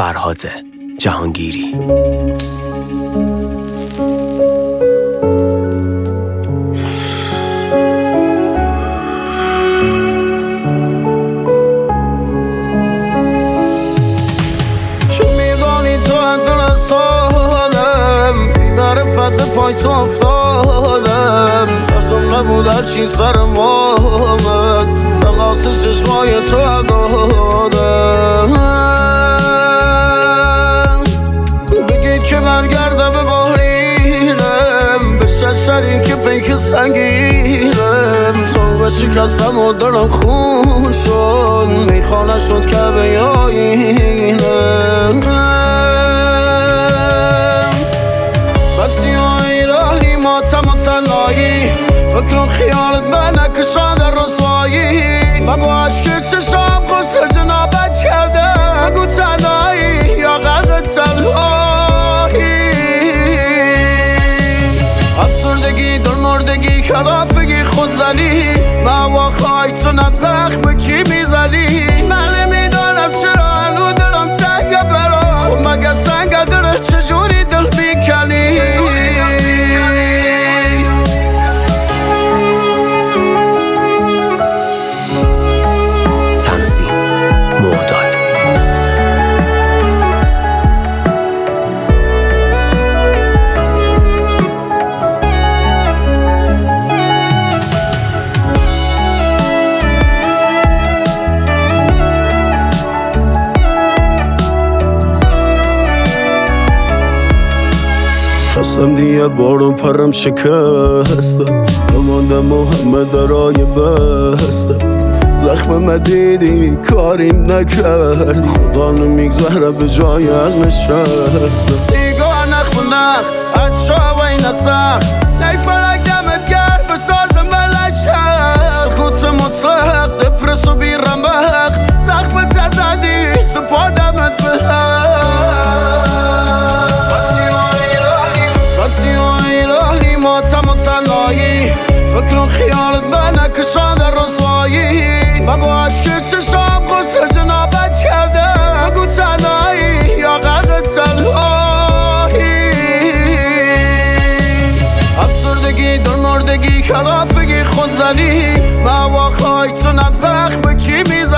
فرهاد جهانگیری. پای تو افتادم حقم نبود هرچی سرم آمد تقاس چشمای تو دادم بگی که برگردم به بارینم به ششری که پیک سنگینم تو شکستم و دارم خون شد میخانه شد که به آینم فکر و خیالت به نکشان در رسوایی و با عشق چشام قصه جنابت کرده بگو تنهایی یا غرق تنهایی افسردگی در مردگی کلافگی خودزنی محوا خواهی تو نبزخ به کی میزنی من نمیدانم چرا هنو دلم تنگه برا خب مگه سنگه داره چجوری دل میکنی تنظیم مهداد. خواستم دیگه بارون پرم شکستم نماندم محمد درای بستم زخم مدیدی کاری نکرد خدا نمیگذره به جای حق نشستم سیگار نخ و نخ هرچا و این نسخ نیفرک دمت گرد بساز ملک شد سکوت مطلق دپرس و بیرمق زخم تزدی سپادمت به راستی و ایرانی ماتم و تنهایی فکر و خیالت به نکشان در رسوایی و با عشق چشام قصه جنابت کرده بگو تنهایی یا غرق تنهایی افسردگی در مردگی کلافگی خودزنی محوا خواهی تو نبزخ به کی میزنی